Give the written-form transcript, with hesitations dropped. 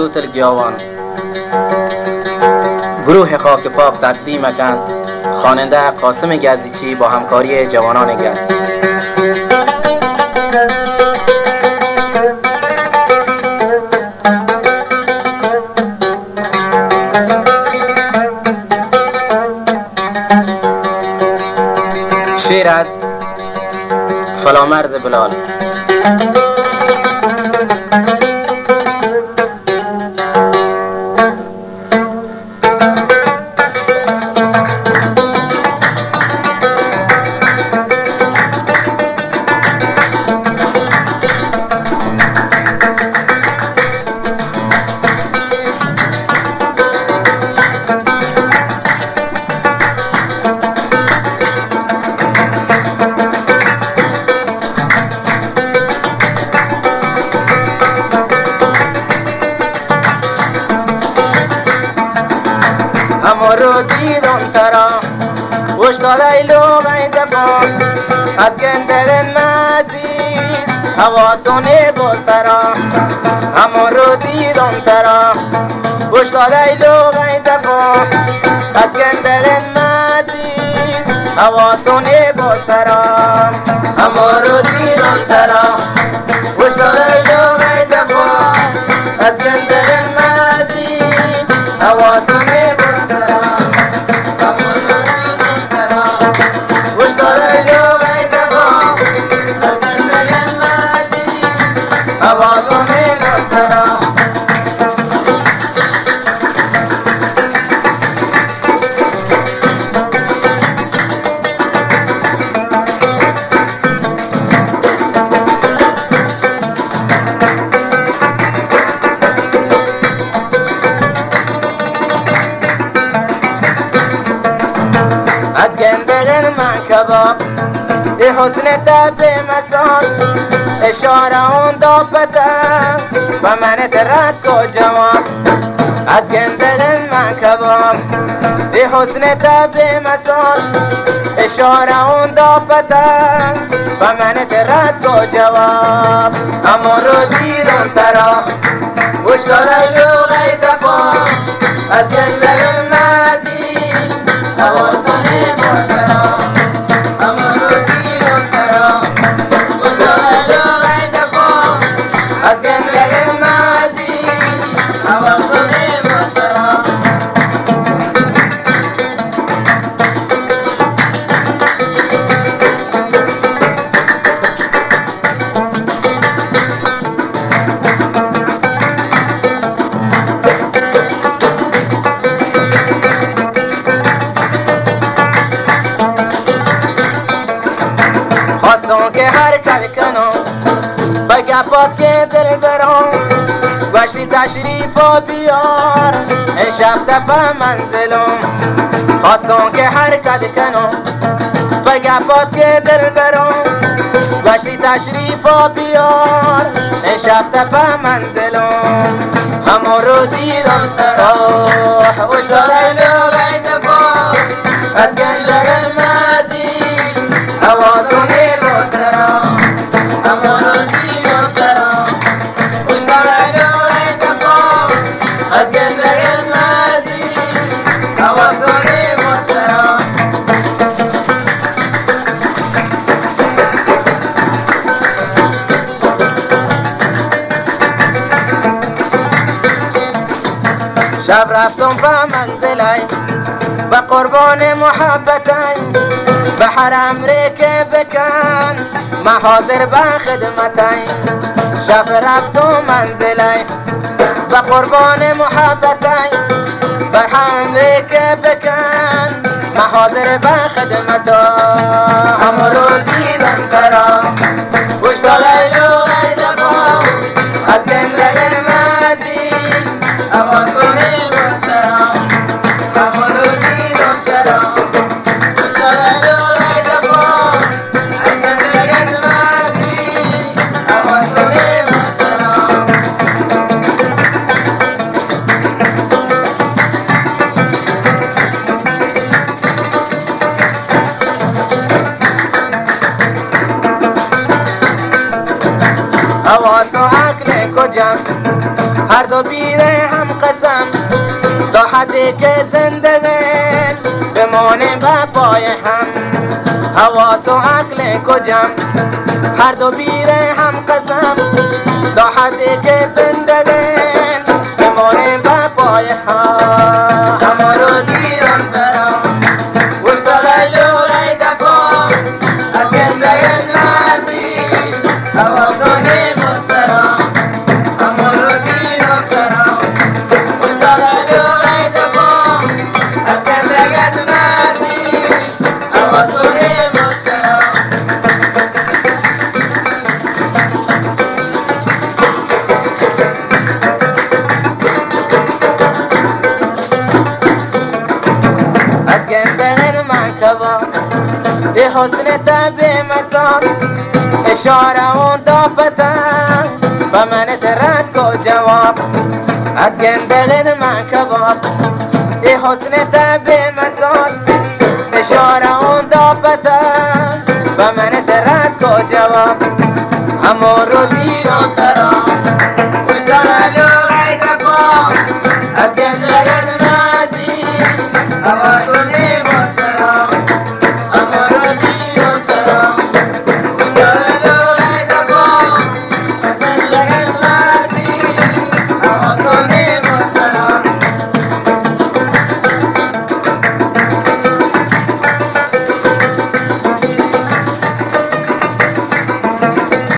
صوت الگیاوان. گروه خاک پاک تقدیم کن خواننده قاسم گزیچی با همکاری جوانان گرد. شعر از فلامرز بلال. رو دیدم ترا وش داره لوغی دفا از گندرن مزید حواسونه بسرا. همون رو دیدم ترا وش داره لوغی دفا از گندرن مزید حواسونه بسرا. همون رو دیدم ترا وش داره لوغی دفا از گندرن مزید حواسونه بسرا. از گندرن من کباب ای حسن تب مسال اشاره اون دابتم و من درد کو جواب. از گندرن من کباب ای حسن تب مسال اشاره اون دابتم و من درد کو جواب. اما رو دیدم ترا وش داره لوغی دفا از گندرن مزید حواسونه بسرا. اما رو دیدم ترا وش داره لوغی دفا از گندرن مزید حواسونه بسرا. خواستم که حرکت کنم بگفت که دل برام گوشی تشریف و بیار این شفته به منزلم. خواستم که حرکت کنم بگفت که دل برام گوشی تشریف و بیار این شفته به منزلم. همون رو دیدم ترا وش داره لوغی دفا از گندرن مزید حواسونه بسرا. همون رو دیدم ترا وش داره لوغی دفا از گندرن مزید حواسونه بسرا. شب رفتم به منزلی و قربان محبتی به حرم ریکه بکن ما حاضر به خدمتی. شب رفتم منزلی و قربان محبتی به حرم ریکه بکن ما حاضر به خدمتا. همون رو دیدم ترا وش داره لوغی دفا از گندرن مزید حواسونه بسرا. همون رو دیدم ترا وش داره لوغی دفا از گندرن مزید حواسونه بسرا. حواس و عقل کجا هر دو بیره هم قسم تا حدی که زندگی بمانه به پای هم حواس و عقل کجم هر دو بیره هم قسم تا حدی که زندگی بمانه به پای هم همارو دیدم برام وشتغل لورای دفا از گندگن مردی حواسانه مسترام همارو دیدم برام وشتغل لورای دفا از گندگن مردی حواسانه مسترام از گندگن من کباب به حسن تبه مسان اشاره اون دافتم و من رد کو جواب از گندگن من کباب به حسن تبه مسان اشاره اون دافتم و من رد کو جواب همون رو دیدم برام وشتغل لورای دفا از گندگن